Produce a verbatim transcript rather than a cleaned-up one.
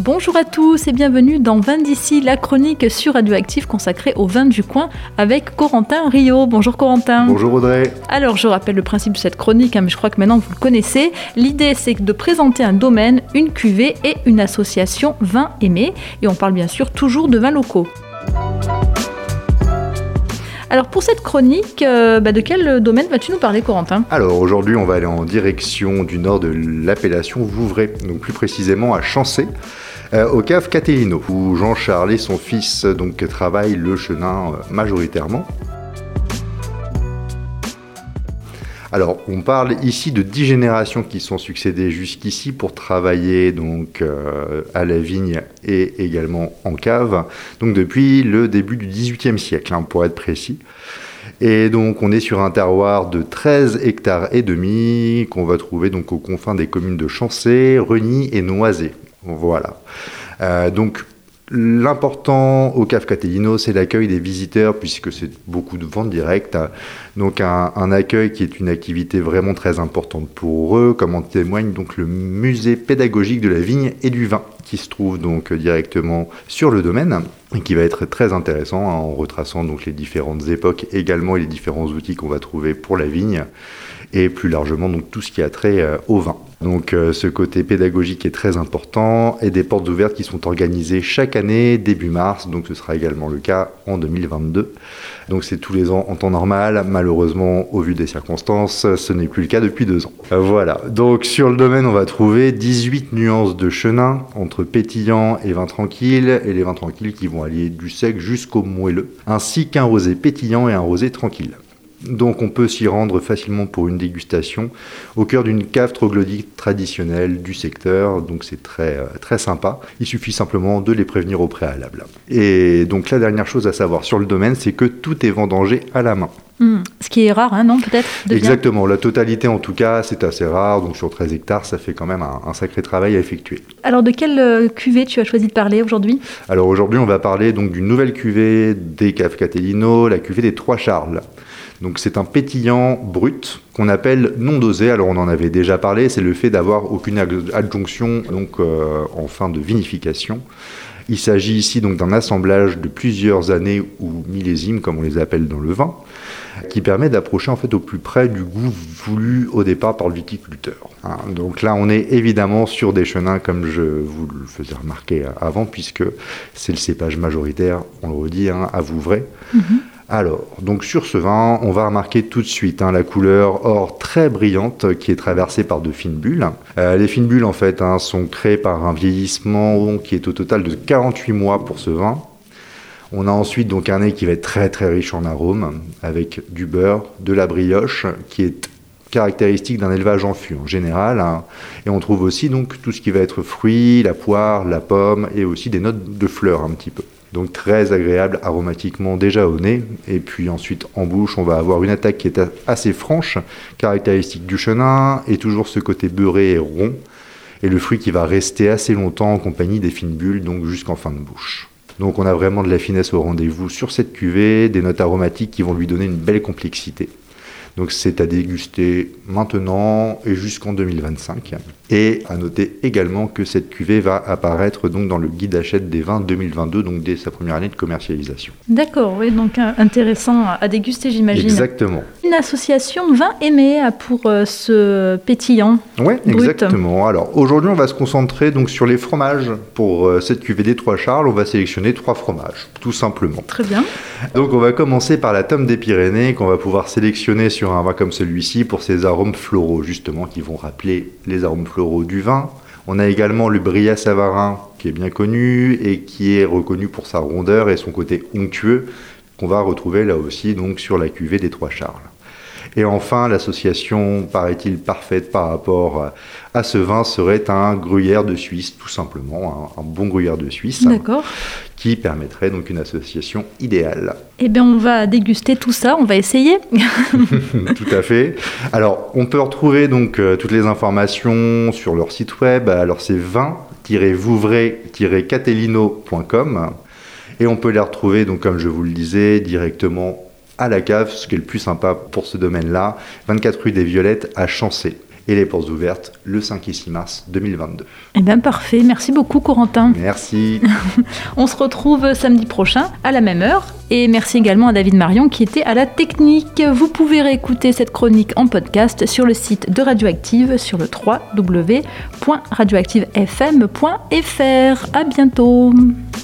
Bonjour à tous et bienvenue dans Vin d'ici, la chronique sur Radioactive consacrée aux vins du coin avec Corentin Riot. Bonjour Corentin. Bonjour Audrey. Alors je rappelle le principe de cette chronique, hein, mais je crois que maintenant vous le connaissez. L'idée c'est de présenter un domaine, une cuvée et une association vin aimé. Et on parle bien sûr toujours de vins locaux. Alors pour cette chronique, euh, bah de quel domaine vas-tu nous parler Corentin ? Alors aujourd'hui on va aller en direction du nord de l'appellation Vouvray, donc plus précisément à Chancé, euh, au cave Catellino, où Jean-Charles et son fils donc, travaillent le chenin euh, majoritairement. Alors, on parle ici de dix générations qui sont succédées jusqu'ici pour travailler donc euh, à la vigne et également en cave, donc depuis le début du dix-huitième siècle, hein, pour être précis. Et donc, on est sur un terroir de treize hectares et demi qu'on va trouver donc aux confins des communes de Chancé, Reny et Noisé. Voilà. Euh, donc, l'important au cave Catellino, c'est l'accueil des visiteurs, puisque c'est beaucoup de ventes directes. Donc un, un accueil qui est une activité vraiment très importante pour eux, comme en témoigne donc le musée pédagogique de la vigne et du vin, qui se trouve donc directement sur le domaine, et qui va être très intéressant hein, en retraçant donc les différentes époques également et les différents outils qu'on va trouver pour la vigne, et plus largement donc tout ce qui a trait euh, au vin. Donc euh, ce côté pédagogique est très important et des portes ouvertes qui sont organisées chaque année début mars, donc ce sera également le cas en deux mille vingt-deux. Donc c'est tous les ans en temps normal, malheureusement au vu des circonstances, ce n'est plus le cas depuis deux ans. Euh, voilà, donc sur le domaine on va trouver dix-huit nuances de chenin entre pétillant et vin tranquille, et les vins tranquilles qui vont aller du sec jusqu'au moelleux, ainsi qu'un rosé pétillant et un rosé tranquille. Donc on peut s'y rendre facilement pour une dégustation au cœur d'une cave troglodyte traditionnelle du secteur, donc c'est très, très sympa. Il suffit simplement de les prévenir au préalable. Et donc la dernière chose à savoir sur le domaine, c'est que tout est vendangé à la main. Mmh. Ce qui est rare, hein, non, peut-être de Exactement, bien. La totalité en tout cas, c'est assez rare, donc sur treize hectares, ça fait quand même un, un sacré travail à effectuer. Alors de quelle euh, cuvée tu as choisi de parler aujourd'hui ? Alors aujourd'hui, on va parler donc d'une nouvelle cuvée des caves Catellino, la cuvée des Trois Charles. Donc c'est un pétillant brut qu'on appelle non dosé. Alors on en avait déjà parlé, c'est le fait d'avoir aucune adjonction donc, euh, en fin de vinification. Il s'agit ici donc d'un assemblage de plusieurs années ou millésimes, comme on les appelle dans le vin, qui permet d'approcher en fait au plus près du goût voulu au départ par le viticulteur. Hein, donc là on est évidemment sur des chenins comme je vous le faisais remarquer avant, puisque c'est le cépage majoritaire, on le redit, hein, à Vouvray. Mm-hmm. Alors, donc sur ce vin, on va remarquer tout de suite hein, la couleur or très brillante qui est traversée par de fines bulles. Euh, les fines bulles, en fait, hein, sont créées par un vieillissement qui est au total de quarante-huit mois pour ce vin. On a ensuite donc un nez qui va être très très riche en arômes, avec du beurre, de la brioche, qui est caractéristique d'un élevage en fût en général. Hein. Et on trouve aussi donc tout ce qui va être fruits, la poire, la pomme, et aussi des notes de fleurs un petit peu. Donc très agréable aromatiquement déjà au nez, et puis ensuite en bouche on va avoir une attaque qui est assez franche, caractéristique du chenin, et toujours ce côté beurré et rond, et le fruit qui va rester assez longtemps en compagnie des fines bulles, donc jusqu'en fin de bouche. Donc on a vraiment de la finesse au rendez-vous sur cette cuvée, des notes aromatiques qui vont lui donner une belle complexité. Donc c'est à déguster maintenant et jusqu'en deux mille vingt-cinq. Et à noter également que cette cuvée va apparaître donc dans le guide Hachette des vins deux mille vingt-deux, donc dès sa première année de commercialisation. D'accord, oui, donc intéressant à déguster, j'imagine. Exactement. Une association vin aimé pour euh, ce pétillant. Oui, exactement. Alors aujourd'hui, on va se concentrer donc sur les fromages. Pour euh, cette cuvée des Trois Charles, on va sélectionner trois fromages, tout simplement. Très bien. Donc on va commencer par la Tome des Pyrénées, qu'on va pouvoir sélectionner sur un vin comme celui-ci pour ses arômes floraux, justement, qui vont rappeler les arômes floraux du vin. On a également le Brillat Savarin, qui est bien connu et qui est reconnu pour sa rondeur et son côté onctueux, qu'on va retrouver là aussi donc sur la cuvée des Trois Charles. Et enfin, l'association, paraît-il, parfaite par rapport à ce vin serait un gruyère de Suisse, tout simplement, un, un bon gruyère de Suisse. D'accord. Qui permettrait donc une association idéale. Eh bien, on va déguster tout ça, on va essayer. Tout à fait. Alors, on peut retrouver donc euh, toutes les informations sur leur site web. Alors, c'est vin tiret vouvray tiret catellino point com et on peut les retrouver, donc comme je vous le disais, directement à la cave, ce qui est le plus sympa pour ce domaine-là, vingt-quatre rue des Violettes à Chancé. et les portes ouvertes le cinq et six mars deux mille vingt-deux. Eh bien parfait, merci beaucoup Corentin. Merci. On se retrouve samedi prochain à la même heure. Et merci également à David Marion qui était à la technique. Vous pouvez réécouter cette chronique en podcast sur le site de Radioactive sur le w w w point radioactive f m point f r. À bientôt.